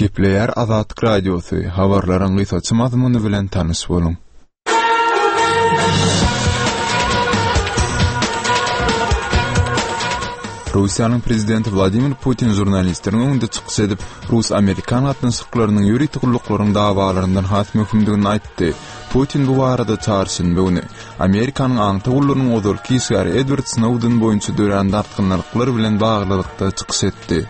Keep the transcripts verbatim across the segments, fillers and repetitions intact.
Gepleýär Azatlyk Radiosu, habarlaryň gysgaça mazmuny bilen tanyş boluň. Russiýanyň prezidenti Vladimir Putin jurnalistleriniň önünde çykyş edip, Rus-Amerikan gatnaşyklarynyň ýuridik gulluklarynyn dawalaryndan has möhümdigini aýtdy. Putin bu barada çarşyn bugün Amerikanyň aňty gullarynyň ozurky işgäri Edward Snowden boýunça dören dartgynlyklar bilen baglykda çykyş etdi.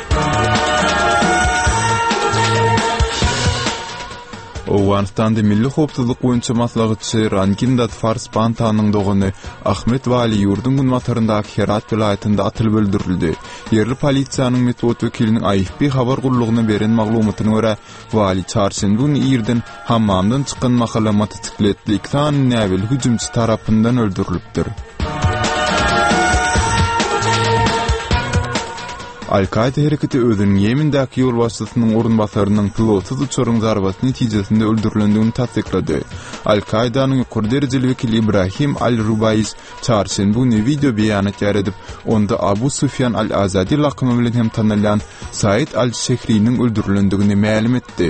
Owganistanda milli howpsuzlyk boýunça maslahatçy Rangindat Farsbantanyň dogany Ahmet Vali ýurdun mataryndaky Herat vilayatynda atılıp öldürildi. Yerli polisiýanyň metod wekiliniň aýypy habar gullugyna beren maglumatyna görä, Vali çarşynbugün ýerden hammamdan çykan mahala motosikletli iki tane näbil hüjümçi tarapyndan öldürilipdir. Al-Qaida hereketi özüniň Yemendäki ýol başçysynyň orunbasarynyň pilotsuz uçuryň zarbaty netijesinde öldürilendigini tasdiklady. Al-Qaidanyň ýokary derejeli wekili Ibrahim al-Rubaýs çarşynbugün video beýanat ýaradip, onda Abu Sufyan al-Azadi lakymy bilen hem tanylýan Said al-Şehriýanyň öldürilendigini ma'lum etdi.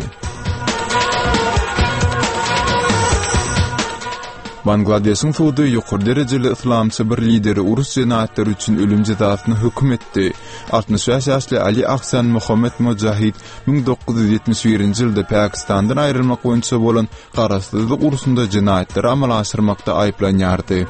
Bangladeş'in suudy ýokary derejeli islamçy bir lideri urus jenaýatlary üçin ölüm jazasyny hökm etdi. altmış beş ýaşly Ali Ahsan Muhammed Mujahid bin dokuz yüz ýetmiş birinji ýylda Pakistandan aýrylmak boýunça bolan garaşsyzlyk urusunda jenaýatlary amala aşyrmakda aýplanýardy.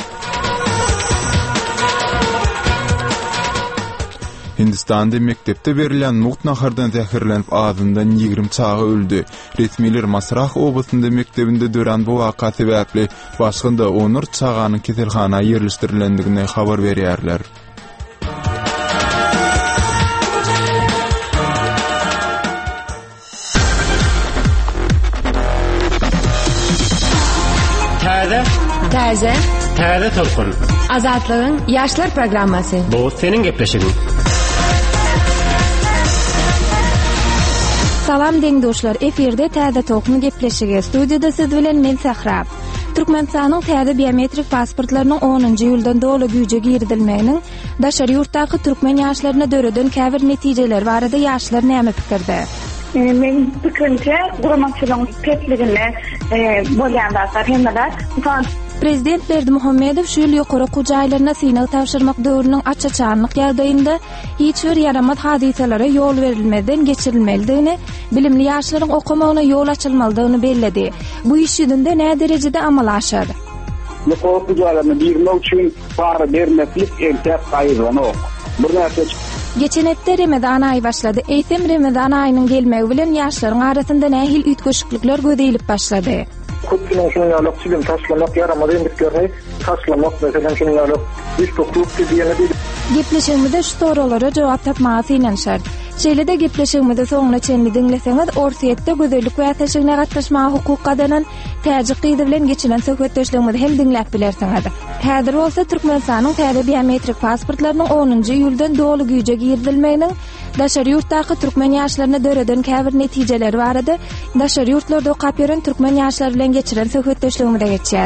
Hindistanda mektepde berilen nut nahardan zähirlenip ağzından ýigrim çağı öldü. Resmiler Masrah obasynda mektebinde dören bu waka sebäpli başgynda Onur çağanyň keselhana ýerleşdirilendigine habar berýärler. Täze Täze Täze tolkun Azatlygyň ýaşlar programmasy. Bu seniň gepleşigiň. Salam deňdoşlar, eferde Täze tolkun gepleşigi. Studiýada siz bilen men Sahra. Türkmenistanyň täze biometrik pasportlarynyň onunji ýyldan dolu güýje girdilmeginiň daşary ýurtdaky türkmen ýaşlaryna döreden käbir netijeler barada ýaşlar näme pikirde? Men pikirçe, guramaçylygyň petligine bolýan dasar hemmeler. Prezident Berdimuhammedow şu ýyl ýokary kujaýlaryna synaw tapşyrmak döwrüniň açaçanlyk ýagdaýynda hiç bir ýaramat hadiselere ýol berilmeden geçirilmelidigini, bilimli ýaşlaryň okumagyna ýol açylmalydygyny belledi. Bu iş ýüzünde näme derejede amal aşar? Ýokary kujaýlaryny birmek üçin para bermeklik eltep gaýranyok. Bir näçe Geçen hepde Ramazan aýy başlady. Eýsem Ramazan aýynyň gelmegi bilen ýaşlaryň arasynda nähil ütköşüklükler gödäýilip başlady. Kutluň şunýalyk çygyň taşlamak ýaramady endikleri, taşlamak meselem şunýalyk bir tokluk diýeni. Gepleşigimizde şu soralara jogap tapmagy inen şart. Şeýlede gepleşigimizde soňuna çenli diňleseňiz, orsiýetde gözellik we täşeňne gatnaşmagy hukuk gadanan täjik gyzy bilen geçilen söhbetdeşligimizi hem diňläp bilersiňiz. Häzir bolsa Türkmenistanyň täze biometrik pasportlarynyň onunji ýyldan dolu güýje girdilmeginiň daşary ýurtdaky türkmen ýaşlaryna döreden käbir netijeleri barada daşary ýurtlarda okap ýören türkmen ýaşlary bilen geçiren söhbetdeşligimize geçýär.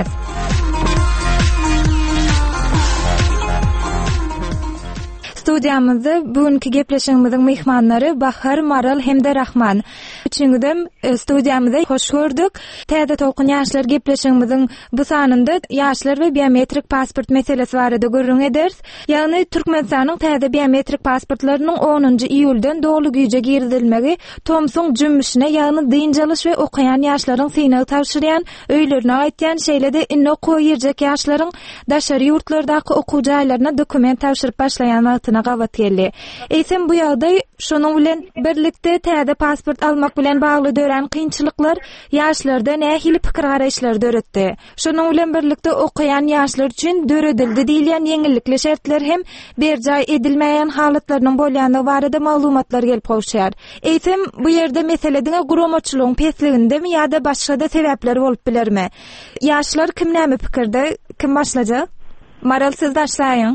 Studiýamyzda bugünkü gepleşigimiziň mehmanlary Bahar, Maral hemde Rahman. Üçüňüdem studiýamyza hoş gördük. Täze tolkun ýaşlar gepleşigimiziň bu sanynda ýaşlar we biometrik pasport meselesi barada görüň ederiz. Ýagny Türkmenistanyň täze biometrik pasportlarynyň onunji iýuldan dolu güýje girdilmegi Tomsoň jümmüşine ýagny dynjalyş we okuyan ýaşlaryň synaw tapşyrýan, öýlerine aýtýan şeýlede inne okuw ýerjek ýaşlaryň daşary ýurtlardaky okuwjaýlaryna dokument tapşyryp başlaýan wagtyna gabat geldi. Eýsem bu ýagdaý şonuň bilen birlikde täze pasport almak bilen bagly dören kynçylyklar ýaşlarda nähili pikir garaşlar döretdi. Şonuň bilen birlikde okuyan ýaşlar üçin döredildi diýilen ýeňillikli şertler hem berjaý edilmeýän halatlarynyň bolýany barada maglumatlar gelip goşýar. Eýsem bu ýerde meselediňe guramaçylygyň pesligindemi ýa-da başga-da sebäpler bolup bilermi? Ýaşlar kim näme pikirde? Kim başlajak? Maral siz başlaýyň.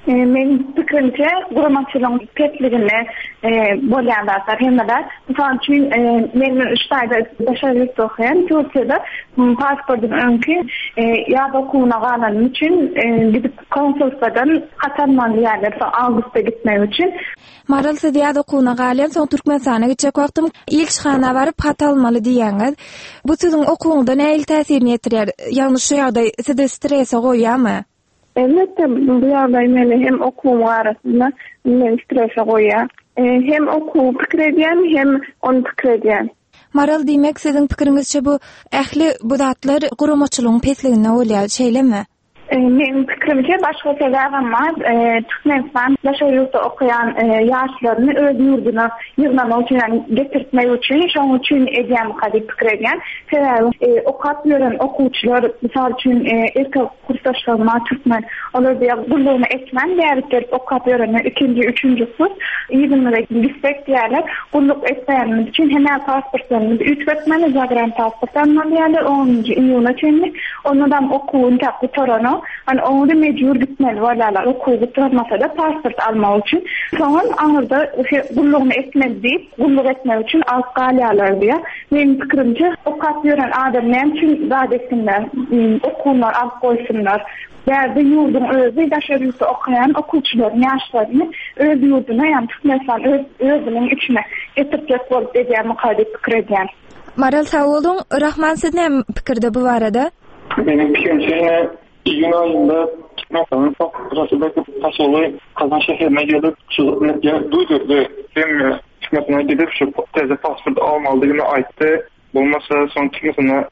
Men pikirçe guramaçylygyň petligine bolýan zatlar hemmeler. Misal üçin men üç aýda başarılyk okuyan Türkiýede pasportun öňki ýa-da okuwna galan üçin gidip konsulstadan hatanman ýerler Awgustda gitmek üçin. Maral siz ýa-da okuwna galan soň Türkmenistana gitjek wagtym ilçhana baryp hat almaly diýäňiz. Bu siziň okuwňyzda näil täsirini ýetirýär? Ýalnys şu ýagda sizi strese goýýarmy? Elbette bu ýagdaý meni hem okuwum arasynda meni strese goýýar. Hem okuw pikir edýän, hem onu pikir edýän. Maral diýmek siziň pikiriňizçe bu ähli bu zatlar guramaçylygyň petligine bolýar, şeýlemi? Men pikirimçe başga sebäbim bar. Türkmenistan ýaşaýurda okuyan ýaşlaryny öz ýurduna ýygnamak üçin getirmek üçin, şoň üçin edýän kady pikir edýän. Sebäbi okap ýören okuwçylar, misal üçin erkek kursdaşlaryna türkmen, olar diýip gullugyny etmän däretip okap ýören ikinji, üçünji kurs ýygnamak gitmek diýerler. Gulluk etmän üçin hemen pasportlaryny üç betmeli, zagran pasportlaryny alýarlar. onuncu iýuna çenli, ondan okuwun tapy torany an onu mecbur gitmeli walalar okuw bitirmasa da pasport almak üçin. Soňra aňyrda gullugyny etmeli diýip, gulluk etmek üçin alyp galýarlar diýär. Meň pikirimçe okap ýören adamlar üçin gadetsinler, okuwlar alyp goýsunlar. Bäzi ýurdun özü daşarýurda okuyan okuwçylaryň ýaşlaryny öz ýurduna, ýani Türkmenistan öz özüniň içine getirip bolup edýän mukadip pikir edýän. Maral sag boldun. Rahman siz näme pikirde bu barada? Benim pikirimçe iyun ayında Türkmenistan'ın fakirasındaki taşoğlu Kazan şehrine gelip çıgıp duydurdu. Hem Türkmenistan'a gidip şu teze pasport almalıyını ayttı. Olmasa son Türkmenistan'a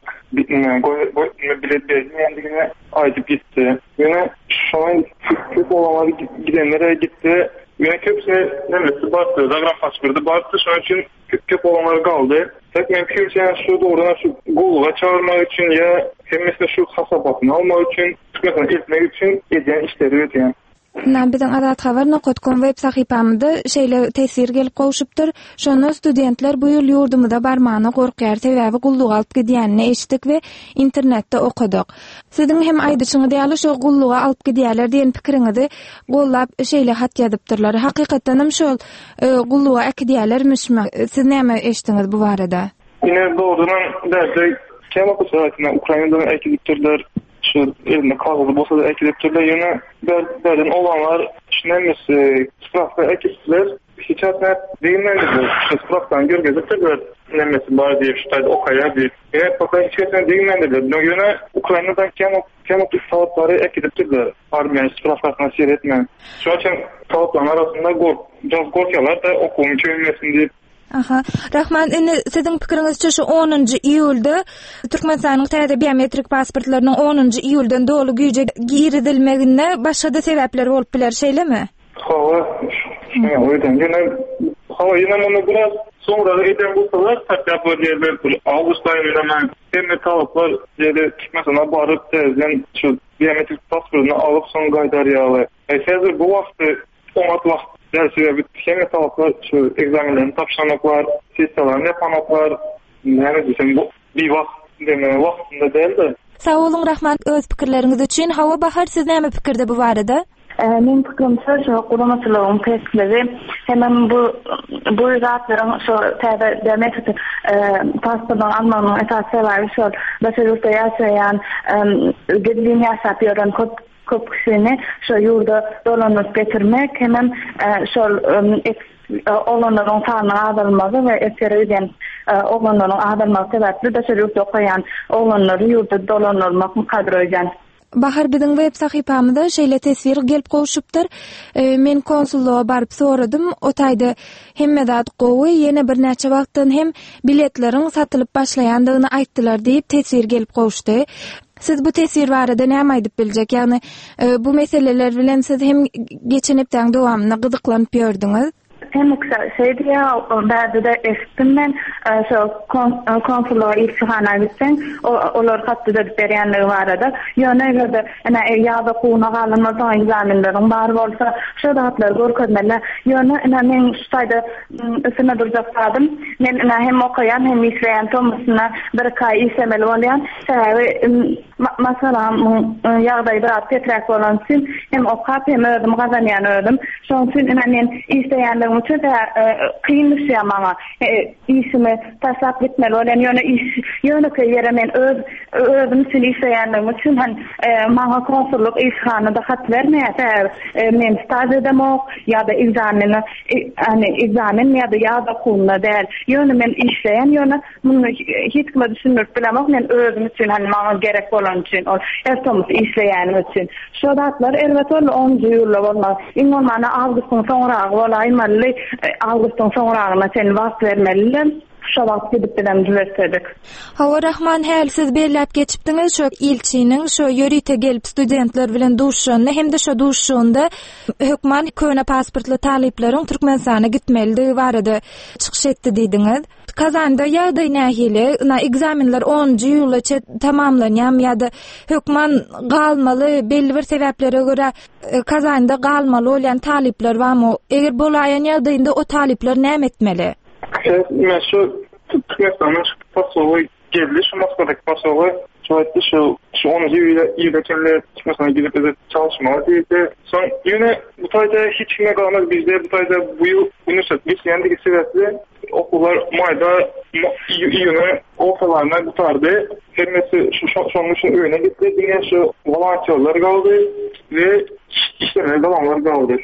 bilet verdiğine aytıp gitti. Yine şu an köp olanları gidenlere gitti. Yine köpsüne nemesi baktı. Zagran pasportu baktı. Şu an için köp olanları kaldı. Tek men pikirimçe şu doğrudan şu golluğa çağırmak için ya hem mesela şu hasabatını almak için, Türkmenistan'a etmek için edýän işleri ödýän. Nan biziň Azat Habar Nokotkom web sahypamyzda şeýle tesir gelip gowşupdyr. Şonu studentler bu ýyl ýurdumyza barmana gorkýar sebäbi gulluk alyp gidýänini eşitdik we internetde okuduk. Siziň hem aýdyşyňy diýýär şu gulluga alyp gidýärler diýen pikiriňizi gollap şeýle hat ýazypdyrlar. Hakykatdan hem şol gulluga akidýärlermişmi? Siz näme eşitdiňiz bu barada? Ine doğrudan derdi kemal kusuratyna Ukrainadan ekipdirler. Şu elinde kağıdı bolsa da ekipdirler. Ýöne berden olanlar şunemesi sprafda ekipdiler. Hiç hatna diýilmeli. Şu sprafdan görgezipdirler. Nemesi bar diýip şutaýda okaýar diýip. Ýa pakay hiç hatna diýilmeli. Ýöne Ukrainadan kemal kemal sawatlary ekipdirler. Armiýa spraflaryna seretmän. Şu üçin sawatlar arasynda gork, jas gorkýarlar da okuwum çöýmesin diýip. Aha. Rahman, indi siziň pikiriňizçe şu onuncu iýulda Türkmenistanyň täze biometrik pasportlarynyň onuncu iýuldan dolu güýje giridilmegine başga da sebäpler bolup biler, şeýlemi? Hawa, şeýle oýdan ýene hawa ýene muny biraz soňra edýän bolsalar, täze bu ýerler Awgust aýynda men hem talaplar ýere Türkmenistana baryp täzen şu biometrik pasportlaryny alyp soň gaýdarýarlar. Häzir bu wagtda oňat wagt dersi ve hem talaplar şu egzaminlerini tapşanoklar, sessiyalarını yapanoklar, yani bizim bu bir vakt deme vaktinde değil de. Sağ olun Rahman, öz pikirleriniz için. Hawa Bahar, siz näme pikirde bu barada? Men pikirimçe şu guramaçylygyň pesleri hemen bu bu zatlaryň şu täze biometrik pasportlaryny almanyň esas sebebi şu başarýurda ýaşaýan gedilýän ýaşap ýören köp köp kişini şu ýurda dolanyp getirmek hemen şu olanlaryň sanyny azalmagy we eseriden olanlaryň azalmagy sebäpli başarýurda okaýan olanlary ýurda dolanylmak mukadder edýän. Bahar biziň web sahypamyzda şeýle tesvir gelip gowşupdyr. E, men konsulluğa baryp soradym. O taýda hemme zat gowy ýene bir näçe wagtdan hem biletleriň satylyp başlaýandygyny aýtdylar diýip tesvir gelip gowşdy. Siz bu tesir barada näme aýdyp biljek? Ýagny e, bu meseleler bilen siz hem geçen hepden dowamyna gyzyklanyp ýördiňiz. hem şeydi ya ba'da da estim ben şu konsulo ilçihana gitsen olar hattı da berýänligi barada ýöne göre ana ýa-da kuuna galama taýyn zaminlerin bar bolsa şu datlar görkezmeler ýöne ana men şaýda üstüne durjakdym men ana hem okaýan hem isleýän tomusuna bir kaý isemeli bolýan şäherli masalan ýagdaý bir petrak bolan üçin hem okap hem ödüm gazanýan ödüm şoň üçin ana men isleýänligim üçin de kynlyşýar maňa isimi taşlap gitmeli bolýan ýöne iş ýöne köýere men öz özüm üçin isleýänligim üçin han maňa konsulluk işhanada hat bermeýär men staj edemok ýa-da egzameni hani egzamin ýa-da ýa-da kuuna däl ýöne men işleýän ýöne muny hiç kime düşünmek bilemok men özüm üçin hani maňa gerek bolan üçin ol ertomus işleýänim üçin şu datlar elbetde onuncu ýylda bolmaz iň bolmana awgustun soňragy bolaýmaly awgustun soňragyna sen wagt bermeliler şu wagt gidip bilen düzeltdik. Hawa Rahman häl siz belläp geçipdiňiz şu ilçiniň şu ýörite gelip studentler bilen duşşanyny hem de şu duşşanda hökman köne pasportly talypleriň Türkmenistana gitmeligi barada çykyş etdi diýdiňiz. Kazanda ýa-da nähili na egzaminler onuncu ýyla tamamlanýan ýa-da hökman galmaly belli bir sebeplere göre Kazanda galmaly bolan talypler barmy? Eger bolaýan ýagdaýynda o talypler näme etmeli? Men şu Türkmenistan'ın pasowy geldi, şu Moskva'daki pasowy şöyle şu şu onuncu ýylda kendileri Türkmenistan'a gidip de çalışmalar diýdi. Son ýöne bu taýda hiç kime galmaz bizde bu taýda bu ýyl üniversitet bitýändigi sebäpli okullar mayda ýöne ortalarına gutardy. Hemmesi şu şonuň üçin öýüne gitdi. Diňe şu volontyorlar galdy we işlemeye galanlar galdy.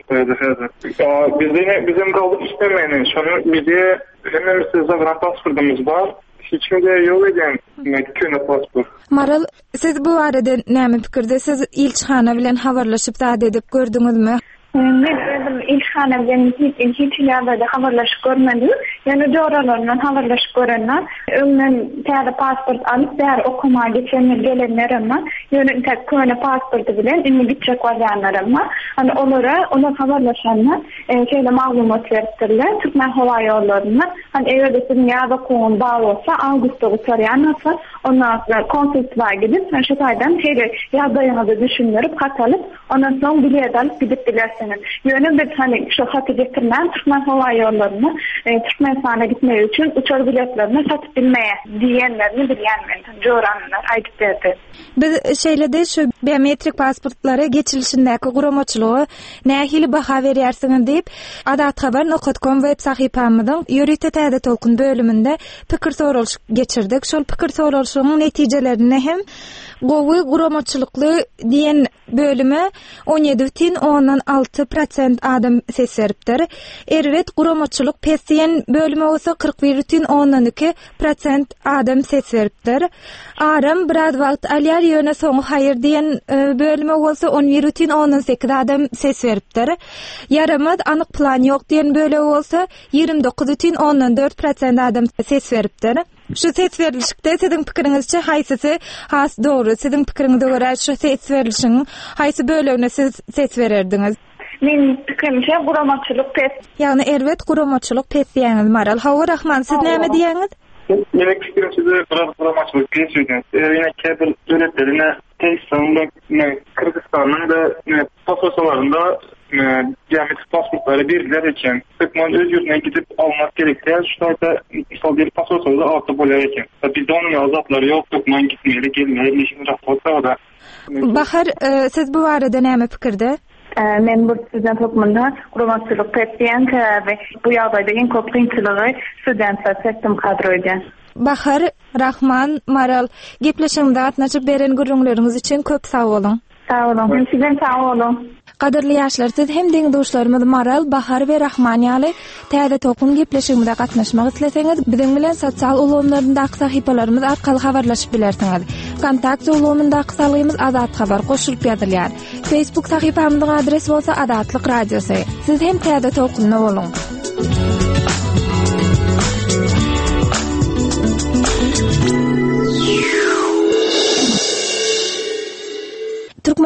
Bizde bizim galdy işlemeyene. Şonu bize hemmesi zagran pasportumuz bar. Hiç kimde ýok eden köne pasport. Maral, siz bu arada näme pikirde? Siz ilçihana bilen habarlaşyp zat edip gördüňizmi? Men özüm ilçihana bilen hiç hiç ýerde habarlaşyp görmedim. Ýani joralardan habarlaşyp görenler, öňden täze pasport alyp bäri okuma geçenler gelenlerim var. Ýöne tek köne pasportu bilen indi gitjek bolýanlarym var. Hani olara, ona habarlaşanlar şeýle maglumat beripdirler. Türkmen hawa ýollaryna. Hani eger sizin ýa-da kuun baý bolsa, awgustda utarýan bolsa, ondan konsultluğa gidip şu taýdan şeýle ýagdaýyňyzy düşündirip hatalyp, ondan soň bilet alyp gidip bilersiniz. Ýöne bir hani şu haty getirmän Türkmen hawa ýollaryna Türkmenistana gitmek üçin uçar biletlerini satyp bilmeýär diýenlerini bilýänmen. Joranlar aýdyp berdi. Biz şeýle-de şu biometrik pasportlara geçilişindäki guramaçylygy nähili baha berýärsiňiz diýip Adat Habar nokta com web sahypamyzyň ýörite täze tolkun bölüminde pikir soralyş geçirdik. Şol pikir soralyşynyň netijelerini hem gowy guramaçylykly diýen bölüme on ýedi butin ondan alty prosent adam ses beripdir. Erwet guramaçylyk pesýän bölüme bolsa kırk bir butin ondan iki prosent adam ses beripdir. Aram biraz wagt alýar ýöne soň haýyr diýen bölüme bolsa on bir butin ondan sekiz adam ses beripdir. Yaramaz anyk plan ýok diýen bölüme bolsa ýigirmi dokuz butin ondan dört prosent adam ses beripdir. Şu ses verilişde sizin pikiriňizçe haýsysy has dogry? Sizin pikiriňize görä şu ses verilişiň haýsy bölügine siz ses bererdiňiz? Men pikirimçe guramaçylyk pes. Ýagny elbet guramaçylyk pesýäňiz Maral. Hawa Rahman, siz näme diýäňiz? Menek pikirimçe biraz guramaçylyk pesýän. Ýene käbir döwletlerine Türkmenistan'da, Kırgızstan'ın da pasaportlarında biometrik pasportları berdiler eken. Türkmen öz ýurtuna gidip almak gerekse, şu taýda misal bir pasportda alty bolýar eken. Bizde onun ýazatlary ýok, Türkmen gitmeli, gelmeli, işin rahatsa da. Bahar, siz bu arada näme pikirde? Men bu student hukmunda guramaçylyk pesýän we bu ýagdaýda iň köp kynçylygy studentler seçim kadroýdy. Bahar, Rahman, Maral, gepleşiňizde gatnaşyp beren gürrüňleriňiz üçin köp sag bolun. Sag bolun, sizden sag bolun. Qadirli ýaşlar, siz hem deň dostlarymyz Maral, Bahar we Rahman ýaly täze tokun gepleşiginde gatnaşmak isleseňiz, biziň bilen sosial ulgamlaryndaky sahypalarymyz arkaly habarlaşyp bilersiňiz. Kontakt ulgamyndaky salgymyz Adat Habar goşulyp ýazylýar. Facebook sahypamyzyň adresi bolsa Adatlyk Radiosy. Siz hem täze tokunna bolun.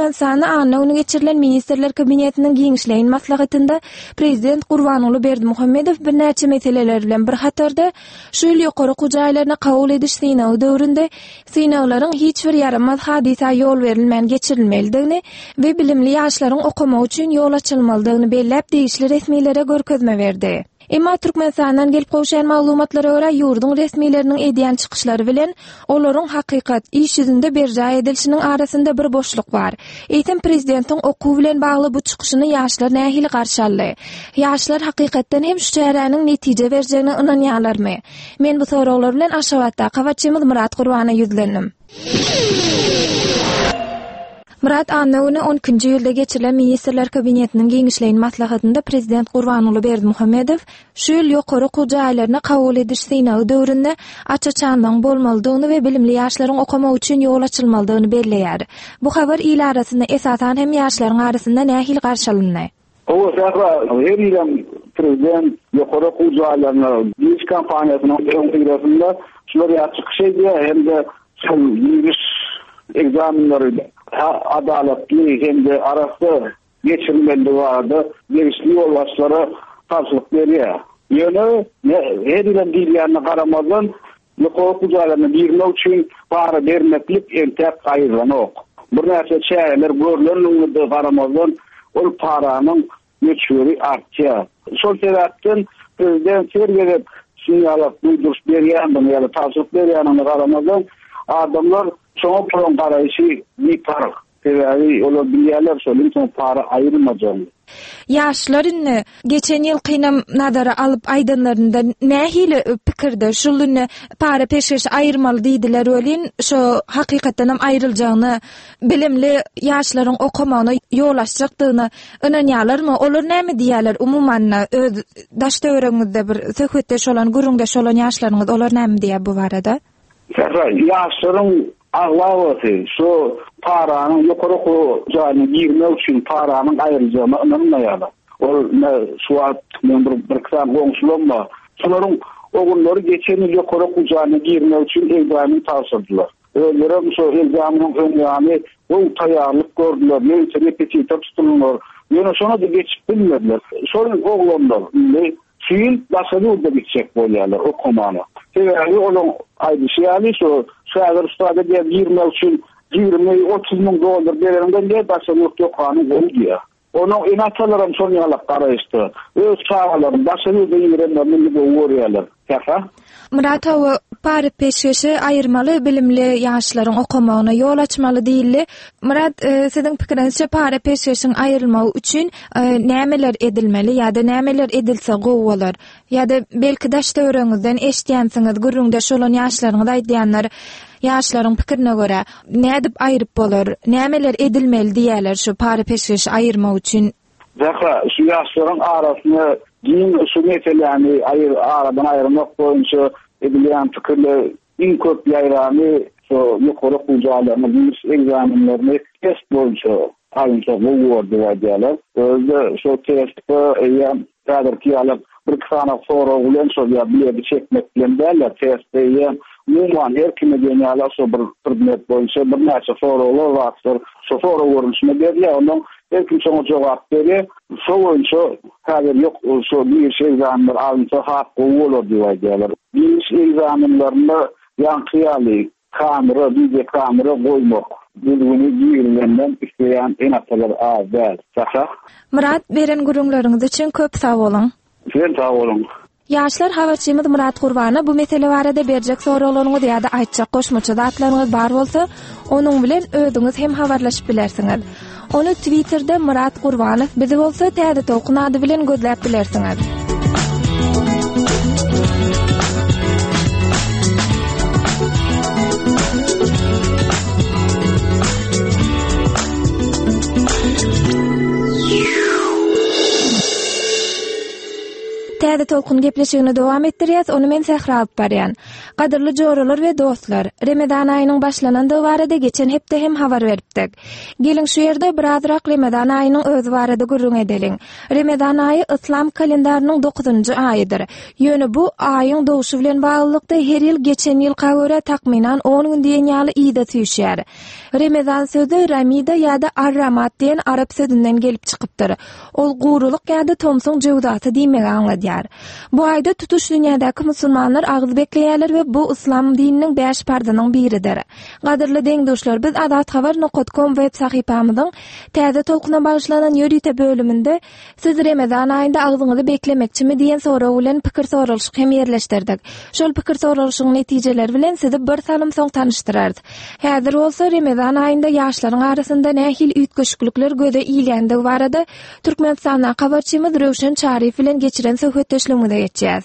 Türkmenistanyň anawny geçirilen ministrler kabinetiniň giňişleýin maslahatynda prezident Gurbanuly Berdimuhammedow bir näçe meseleler bilen bir hatarda şu ýyl ýokary gujaýlaryna kabul ediş synawy döwründe synawlaryň hiç bir yaramaz hadisa ýol berilmän geçirilmelidigini we bilimli ýaşlaryň okuma üçin ýol açylmalydygyny belläp diýişli resmiýlere görkezme berdi. Emma Türkmenistandan gelip goşan maglumatlara görä ýurdun resmiýleriniň edýän çykyşlary bilen olaryň hakykat iş ýüzünde berja edilişiniň arasynda bir boşluk bar. Eýtem prezidentiň okuw bilen bagly bu çykyşyny ýaşlar nähili garşy aldy? Ýaşlar hakykatdan hem şu çäräniň netije berjegine ynanýarlarmy? Men bu soraglar bilen aşawatda Kawatçymyz Murat Gurbana ýüzlendim. Murat Annawyny on ikinji ýylda geçirilen ministrler kabinetiniň giňişleýin maslahatynda prezident Gurbanuly Berdimuhammedow şu ýyl ýokary gujaýlaryna kabul ediş synawy döwründe açaçanlygyň bolmalydygyny we bilimli ýaşlaryň okuma üçin ýol açylmalydygyny belleýär. Bu habar ýyl arasynda esasan hem ýaşlaryň arasynda nähili garşy alyndy? O zahra her ýyl prezident ýokary gujaýlaryna giňiş kampaniýasynyň öňünde şular ýaçyk şeýle hem de şu giňiş egzamenleri adaletli hem de arası geçirilmeli vardı. Gelişli yoldaşlara karşılık veriyor. Yani her ilan dillerine karamazdan yukarı kucalarına birine için para vermeklik entek ayrılan ok. Bir neyse çeyreler görülenliğinde karamazdan o paranın geçiyorı artıyor. Sol sebepten prezident sergelip sinyalat duyduruş veriyandan ya da karşılık veriyandan karamazdan adamlar çoğu paran karayışı bir para. Tevari ola bilýärler şolun soň para aýrylmajan. Ýaşlaryny geçen ýyl kynam nadara alyp aýdanlarynda nähili pikirde şulyny para peşeş aýyrmaly diýdiler welin şo hakykatdan hem aýryljagyny bilimli ýaşlaryň okumagyna ýol açjakdygyny ynanýarlarmy? Olar näme diýerler umuman öz daş döwrüňizde bir söhbetde şolan gurunda şolan ýaşlaryňyz olar näme diýär bu barada? Ýaşlaryň ağlawaty şu paranın ýokary gujaýyna girmek üçin paranın aýryljagyny anlaýarlar. Ol şu at men bir bir kısam goňşulanma. Şolaryň ogullary geçen ýyl ýokary gujaýyna girmek üçin egzamin tapşyrdylar. Öýlerim şu egzaminiň öňüni o taýýarlyk gördüler, ýöne repetitor tutulmalar. Ýöne şonu da geçip bilmediler. Şol oglanlar Fiil başarılı da bitecek bolýarlar okumany. Teýäri onun aýdyşy şu şäher ustada diýip yirmi üçün yirmi otuz ming dollar berenden de başarılı okany bolýar. Onun inatçylarym şonu ýalap garaýşdy. Öz çağalaryň başarılı ýerinde milli bolýarlar. Täze Murat awa para peşeşi aýyrmaly bilimli ýaşlaryň okumagyna ýol açmaly diýildi. Murat, e, siziň pikirinizçe para peşeşiň aýrylmagy üçin e, nämeler edilmeli ýa-da nämeler edilse gowy bolar? Ýa-da belki daş döwrüňizden eşdýänsiňiz, gurrunda şolan ýaşlaryňyz aýdýanlar ýaşlaryň pikirine görä nädip aýryp bolar? Nämeler edilmeli diýerler şu para peşeşi aýyrmak üçin? Zahra, şu ýaşlaryň arasyna giň şu meselelerni aýyr aradan aýrmak boýunça edilýän pikirler iň köp ýaýrany şu ýokary gujaýlaryna giriş egzamenlerini test boýunça aýynça bolýardy diýerler. Özde şu testde ýa täzir kiýalyp bir kısana soru bilen şu ýa çekmek bilen derler testde ýa umuman her kime ýaňalar şu bir predmet boýunça bir näçe sorular bardyr. Şu soru görüşme berýär, ondan her kim şoňa jogap berýär. Şu boýunça häzir ýok şu bir şey egzamenler alınsa hakky bolar diýerler. Bir egzamenlerinde ýankyýaly kamera, video kamera goýmak. Bilgini giýilenden isleýän enatlar azal. Saha? Murat, beren gurularyňyz üçin köp sag bolun. Sen sag bolun. Ýaşlar habarçymyz Murat Gurbana bu mesele barada berjek soraglaryňyz ýa-da aýtjak goşmaça zatlaryňyz bar bolsa, onuň bilen özüňiz hem habarlaşyp bilersiňiz. Onu Twitter'da Murat Gurbanow bizi bolsa täze tolkun ady bilen gözläp bilersiňiz. Täze Täze tolkun gepleşigini dowam etdirýäs, onu men Sähra alyp barýan. Gadyrly joralar we dostlar, Remezan aýynyň başlanandy barada geçen hepde hem habar beripdik. Gelin şu ýerde birazrak Remezan aýynyň özü barada gurrun edeliň. Remezan aýy İslam kalendarynyň dokuzunjy aýydyr. Ýöne bu aýyň dowuşy bilen baglykda her ýyl geçen ýylga görä takminan on gün diýen ýaly ýyda tüýşýär. Remezan sözi Ramida ýa-da Ar-Ramat diýen arap sözinden gelip çykypdyr. Ol guruluk ýa-da tomsuň jewdaty diýmegi aňladýar. Bu aýda tutuş dünýädäki musulmanlar agyz bekleýärler we bu islam dininiň beş pardanyň biridir. Gadyrly deňdoşlar, biz adat habar nokta com web sahypamyzyň Täze tolkuna bagyşlanan ýörüte bölüminde siz Remezan aýynda agyzyňyzy beklemekçimi diýen soraw bilen pikir sorulşyk hem ýerleşdirdik. Şol pikir sorulşygyň netijeleri bilen sizi bir salym soň tanıştyrarys. Häzir bolsa Remezan aýynda ýaşlaryň arasynda nähil üýtgeşiklikler göze iýlenди barada Türkmenistana habarçymyz Röwşen Çarif bilen geçiren söhbetleşmegine geçýäs.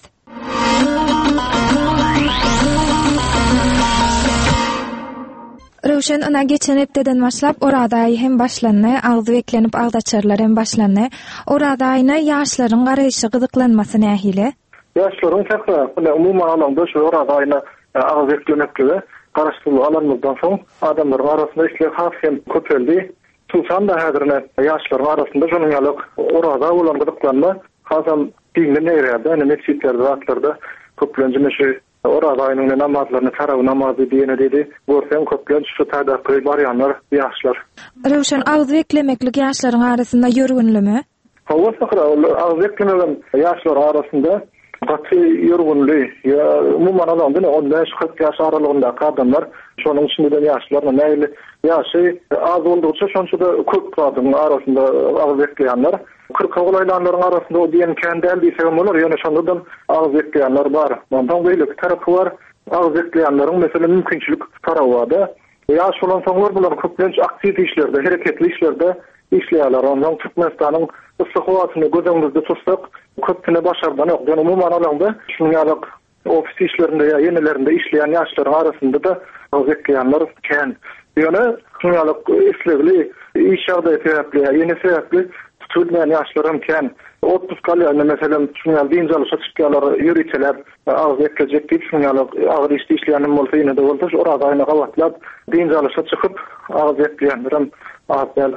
Röwşen ana geçen hepdeden başlap orada hem başlandy, agzy beklenip agdaçarlar hem başlandy. Orada aýyna ýaşlaryň garaýşy gyzyklanmasy nähili? Ýaşlaryň täze umumyň alanda şu orada aýyna agzy beklenipdi. Garaşdyrlyk alanlardan soň adamlaryň arasynda işler has hem köpeldi. Tutan da häzirne ýaşlaryň arasynda şonuň ýalyk orada bolan gyzyklanma hasam dinle nerede, yani mescitlerde, zatlarda köplenci meşe orada aýynyň namazlaryny taraw namazy diýene dedi. Görsen köplenci şu taýda köy barýanlar ýaşlar. Röwşen agzy beklemeklik ýaşlaryň arasynda ýörgünlümi? Hawa sakra agzy beklemelen ýaşlar arasynda gaty ýörgünli ýa umumyň alanda on beş kırk ýaş aralygynda adamlar, şonuň içinde ýaşlar näme ýaşy az bolduqça şonça da köp adamyň arasynda agzy bekleýänler. kırk olaylanlaryň arasynda o diýen kendel diýsem bolar, ýöne şondan agzy bekleýänler bar. Ondan beýle bir tarapy bar. Agzy bekleýänleriň mesela mümkinçilik tarawa da. Ýaş bolan soňlar bular köplenç aktiw işlerde, hereketli işlerde işleýärler. Ondan Türkmenistanyň yssyk hawasyny gözüňizde tutsak, köpüne başardan ýok. Ýöne umumyň alanda şunuň ýalyk ofis işlerinde ýa ýenelerinde işleýän ýaşlaryň arasynda da agzy bekleýänler kän. Ýöne şunuň ýalyk islegli iş ýagdaýy sebäpli, ýene sebäpli tutulmayan ýaşlarym kän. otuz kalýany meselem şuňal diňjal şaşykýarlar ýürüçeler agzy ekejek diýip şuňal agry işde işleýänim bolsa ýene de bolsa orada aýna gawatlap diňjal şaşykyp agzy ekleýänlerim agzal.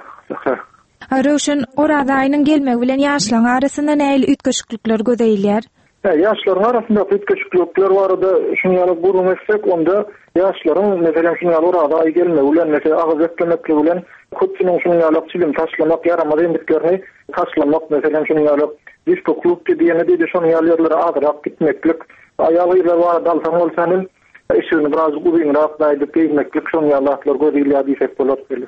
Röwşen orada aýynyň gelmegi bilen ýaşlaryň arasynda näil üýtgeşiklikler gözeýilýär? Ýaşlaryň arasynda üýtgeşiklikler barada şuňal burun etsek, onda ýaşlaryň meselem şuňal orada aý gelmegi bilen mesela agzy eklemekle bilen köpçüniň şuňal çilim taşlamak ýaramady endiklerini taşlamak meselem şuňal disko klub diýene diýdi şonuň ýerlere adyrak gitmeklik aýalylar bar dalsaň bolsanym işini biraz uzunrak daýdyp gitmeklik şonuň ýerler gödüýär diýsek bolar belli.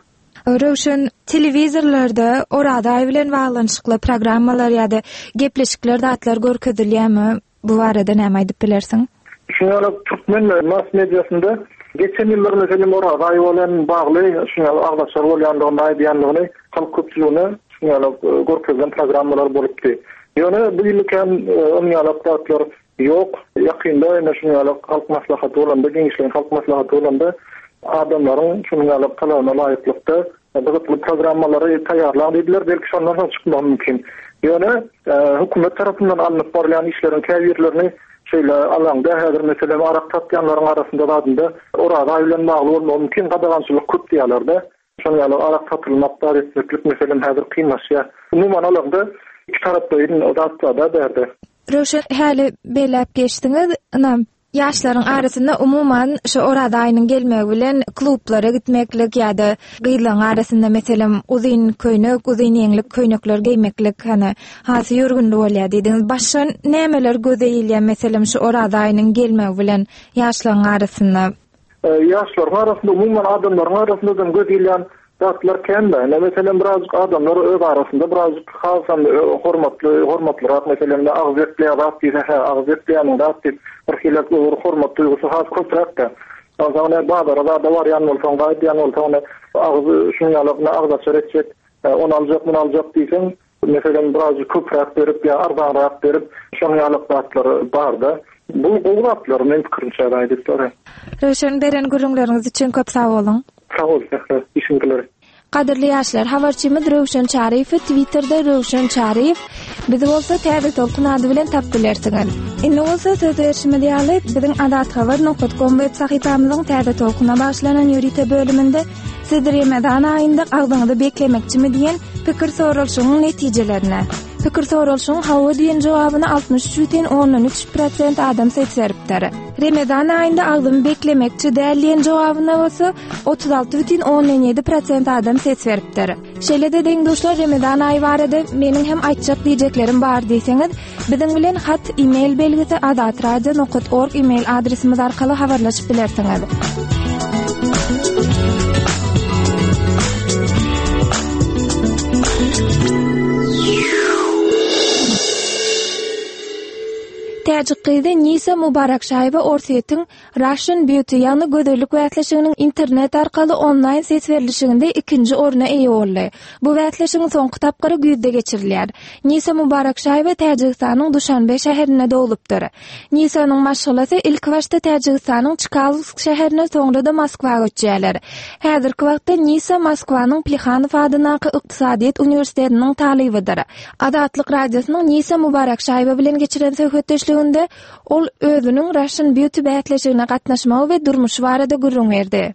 Röwşen telewizorlarda orada aý bilen baglanyşykly programmalar ýa-da gepleşikler datlar görkezilýärmi? Bu barada näme aýdyp bilersiň? Şuňal Türkmen mass mediasynda geçen ýyllar meselem orada aý bolan bagly şuňal agdaşlar bolýandygyny aýdýandygyny halk köpçüligine şuňal görkezilen programmalar bolupdy. Ýöne bu ýylkam umumyň datlar ýok. Ýakynda ene şuňal halk maslahaty bolanda, gençlerin halk maslahaty bolanda adamlaryň şuňal kalagyna laýyklykda bu programmalary taýýarlap edilýär, belki şondan çykmagy mümkin. Ýöne hökümet tarapyndan alınıp barýan işleriň käbirlerini şöyle alanda häzir meselem arak tatýanlaryň arasynda da orada aýylan bagly bolmagy mümkin, gadagançylyk köp diýerler-de. Şonuň ýaly arak tatylmak da resmetlik meselem häzir kynnaşýar. Umumyň alanda iki tarapdaýyn odatda da berdi. Röwşen häli belläp geçdiňiz, anam ýaşlaryň arasynda umuman şu orada aýynyň gelmegi bilen klublara gitmeklik ýa-da gyýlaň arasynda meselem uzyn köýnek, uzyn ýeňlik köýnekler giýmeklik hany hasy ýörgünde bolýar diýdiňiz. Başga nämeler gözeýilýär meselem şu orada aýynyň gelmegi bilen ýaşlaryň arasynda? Ýaşlaryň arasynda umuman adamlaryň arasynda gözeýilýän datlar kende. Meselem biraz adamlar öz arasynda biraz hasam hormatly, hormatlyrak meselem agzy ekleýär diýse, agzy ekleýän dat diýip bir hilak hormat duýgusy has köprekde. Azana bazara da var ýan bolsaň, gaýt ýan bolsaň, agzy şuňalykna agdaşar etjek, onu aljak, bunu aljak diýsen, meselem biraz köprek berip ýa ardanrak berip şuňalyk datlary barda. Bu gowratlar men pikirimçe aýdypdyr. Röwşen beren gurulmaryňyz üçin köp sag bolun. Sag bol, işinkiler. Qadirli ýaşlar, habarçymyz Rowşan Çaryp Twitter'da Rowşan Çaryp bizi bolsa täze tolkun ady bilen tap bilersiňiz. Indi bolsa söz erişmedi ýaly biziň adat habar nokta com web sahypamyzyň täze tolkuna başlanan ýörite bölüminde sizler Ramazan aýynda agdyňyzy beklemekçimi diýen pikir sorulşynyň netijelerine. Pikir sorulşyň hawa diýen jogabyny altmış üç butun onuň üç prosent adam seçeripdir. Ramazan aýynda agdymy beklemekçi däl diýen jogabyna bolsa otuz alty butun onuň ýedi prosent adam seçeripdir. Şeýle-de deňdoşlar Ramazan aýy barada meniň hem aýtjak diýjeklerim bar diýseňiz, biziň bilen hat e-mail belgisi adatradio nokta org e-mail adresimiz arkaly habarlaşyp bilersiňiz. Täjikde Nisa Mubarakşaýeva Orsetň Russian Beauty ýani gözellik wätleşiginiň internet arkaly online ses berilişiginde ikinji orna eýe boldy. Bu wätleşigiň soňky tapgary güýde geçirilýär. Nisa Mubarakşaýeva Täjikistanyň Duşanbe şäherinde dowlupdyr. Nisanyň maşgulasy ilk başda Täjikistanyň Çkalsk şäherine, soňra-da Moskwaga göçýärler. Häzirki wagtda Nisa Moskwanyň Plexanov adynaky ykdysadyýet uniwersitetiniň talybydyr. Adatlyk radiosynyň Nisa Mubarakşaýeva bilen geçiren söhbetdeşlik ol özünün Russian Beauty bätleşigine gatnaşmagy we durmuşy barada gurrun berdi.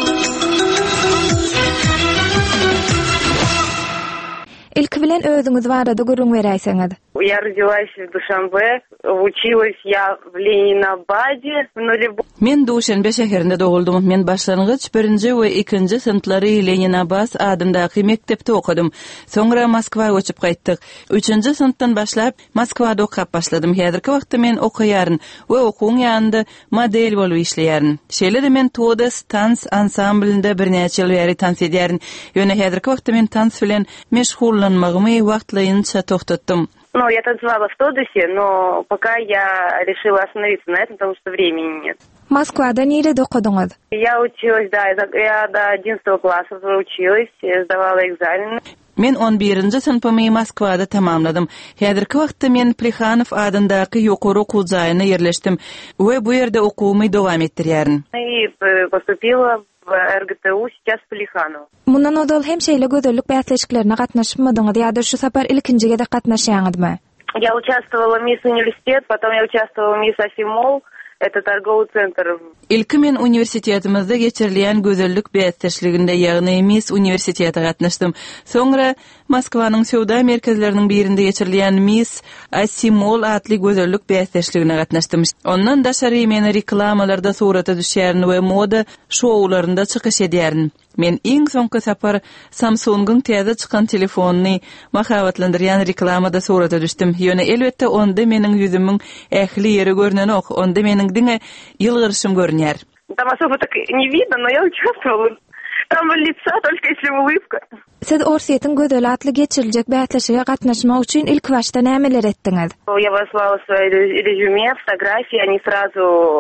İlk bilen özüňiz barada gurrun beräýseňiz. Я родилась в Душанбе, училась я в Ленинабаде, в нулевом. Men Duşanbe şäherinde dowuldum. Men başlangyç birinji we ikinji sınıflary Leninabad adyndaky mekdepde okudum. Soňra Moskwaga göçüp gaýtdyk. üçünji sınıfdan başlap Moskwada okap başladym. Häzirki wagtda men okuýaryn we okuň ýanynda model bolup işleýäryn. Şeýle-de men Todas tans ansamblinde birnäçe ýyl bäri tans edýäryn. Ýöne häzirki wagtda men tans bilen meşgullanmagymy wagtlaýynça toktatdym. Ну, я танцевала в Тодосе, но пока я решила остановиться на этом, потому что времени нет. Moskvada nerede okudyňyz? Я училась, да, я до одиннадцатого класса училась, сдавала экзамены. Men on birinji sınıfymy Moskwada tamamladım. Häzirki wagtda men Plexanov adyndaky ýokary okuw jaýyna ýerleşdim we bu ýerde okuwmy dowam etdirýäryn. И поступила в эр гэ тэ у, сейчас в Plexanov. Mundan odal hem şeýle gözellik bätleşiklerine gatnaşmadyňyz ýa-da şu sapar ilkinjige de gatnaşýaňyzmy? Я участвовала в Мисс Университет, потом я участвовала в Мисс Афимол. Это торговый центр. İlki men uniwersitetimizde geçirilýän gözellik bätleşiginde ýagny Miss Uniwersiteti gatnaşdym. Soňra Moskwanyň söwda merkezleriniň birinde geçirilýän Miss Asimol adly gözellik bätleşigine gatnaşdym. Ondan daşary men reklamalarda surata düşýäryn we moda şowlarynda çykyş edýäryn. Men iň soňky sapar Samsung'yň täze çykan telefonyny mahabatlandyrýan reklamada surata düşdüm. Ýöne elbetde onda meniň ýüzümiň ähli ýeri görnen ok, onda meniň diňe ýylgyrşym görnýär. Там особо так не видно, но я участвовала. Там лица только если улыбка. Siz Orsetň gözel atly geçiriljek bätleşige gatnaşmak üçin ilk başda nämeler etdiňiz? Я выслала свои резюме, фотографии, они сразу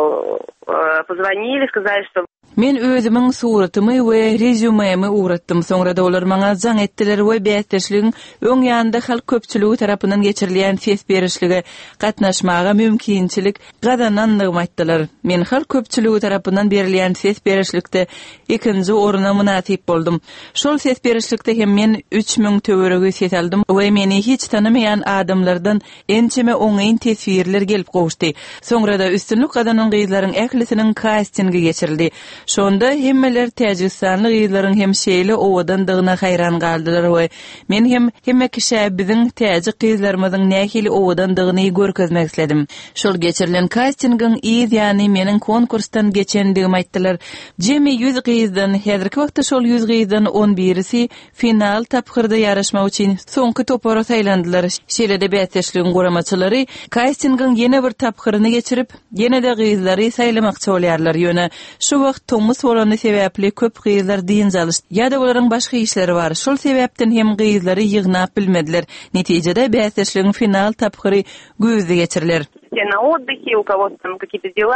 позвонили, сказали, что Men özümiň suratymy we rezümemi uğratdym. Soňra da olar maňa jaň etdiler we bätleşligiň öň ýanynda halk köpçüligi tarapyndan geçirilýän ses berişlige gatnaşmaga mümkinçilik gadanandygymy aýtdylar. Men halk köpçüligi tarapyndan berilýän ses berişlikde ikinji oruna munasip boldum. Şol ses berişlikde hem men üç miň töweregi ses aldym we meni hiç tanımayan adamlardan ençeme oňaýyn tesbirler gelip gowuşdy. Soňra da üstünlük gadanyn gyzlaryň ählisiniň castingi geçirildi. Şonda hemmeler Täjikistanly gyzlaryň hem şeýle owadandygyna haýran galdylar we men hem hemme kişi biziň täjik gyzlarymyzyň nähili owadandygyny görkezmek isledim. Şol geçirilen castingiň iýiz ýani meniň konkursdan geçendigimi aýtdylar. Jemi ýüz gyzdan häzirki wagtda şol ýüz gyzdan on birisi final tapgyrda ýaraşmak üçin soňky topara saýlandylar. Şeýle-de bätleşligiň goramaçylary castingiň ýene bir tapgyryny geçirip ýene-de gyzlary saýlamakçy bolýarlar. Ýöne şu wagt tomus bolany sebäpli köp gyzlar diýin jalyşdy. Ýa-da olaryň başga işleri bar. Şol sebäpden hem gyzlary ýygnap bilmediler. Netijede bätleşligiň final tapgyry gözde geçiriler. На отдыхе, у кого-то там какие-то дела.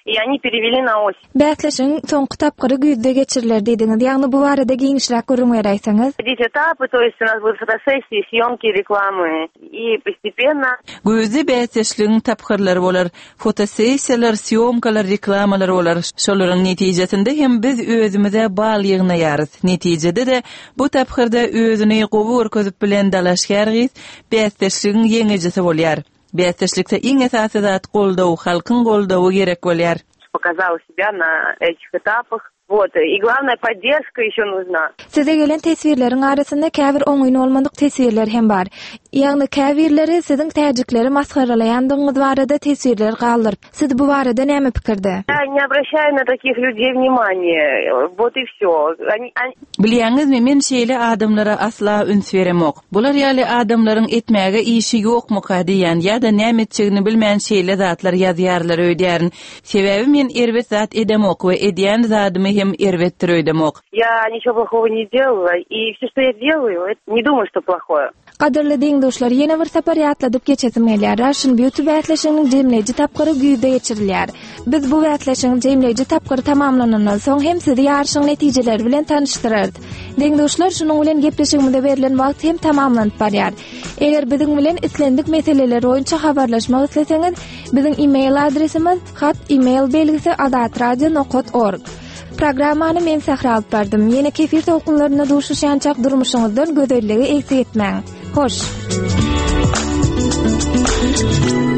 и они перевели на осень. Бätleşiň soňky tapgyry güýde geçiriler dediňiz. Ýagny bu barada giňişräk görüň beräýsäňiz. Эти этапы, то есть у нас будут фотосессии, съемки, рекламы, и постепенно... Güýde bätleşligiň tapgyrlary bolar, fotosessiýalar, syomkalar, reklamalar bolar. Şolaryň netijesinde hem biz özümize baglygyna ýarys. Netijede de bu tapgyrda özüni gowy örkezip bilen dalaşgärgiz, bätleşligiň ýeňejisi bolýar. Bätleşlikde iň esasy zat goldaw, halkyň goldawy gerek bolýar. Показала себя на этих этапах. Вот, и главная поддержка еще нужна. Size gelen tesvirlerin arasında käbir oňyň olmadyk tesvirler hem bar. Ýagny käbirleri siziň täjikleri maskaralaýandygyňyz barada tesvirler galdyryp. Siz bu barada näme pikirde? Я не обращаю на таких людей внимания. Вот и всё. Они, они... Bilýäňizmi, men şeýle adamlara asla üns beremok. Bular ýaly adamlaryň etmäge işi ýokmy diýen ýa-da näme etjegini bilmeýän şeýle zatlar ýazýarlar öýdýärin. Sebebi men erwet zat edemok we edýän zadymy hem erwetdir öýdemok. Я ничего плохого не делала, и все, что я делаю, это не думаю, что плохое. Qadirli diňdoşlar, ýene bir separ ýatladyp geçesim gelýär. Raşyn bu wätleşigiň jemleýiji tapgyry güýde geçirilýär. Biz bu wätleşigiň jemleýiji tapgyry tamamlanandan soň hem sizi ýarşyň netijeleri bilen tanıştyrardy. Diňdoşlar, şunuň bilen gepleşigimizde berilen wagt hem tamamlanyp barýar. Eger biziň bilen islendik meseleler boýunça habarlaşmak isleseňiz, biziň e-mail adresimiz hat email belgisi adat radio nokta org. Programmany men Sahra alyp berdim. Ýene kefir tolkunlaryna duşuşançak durmuşyňyzdan gözellige eksik etmäň. Hoş.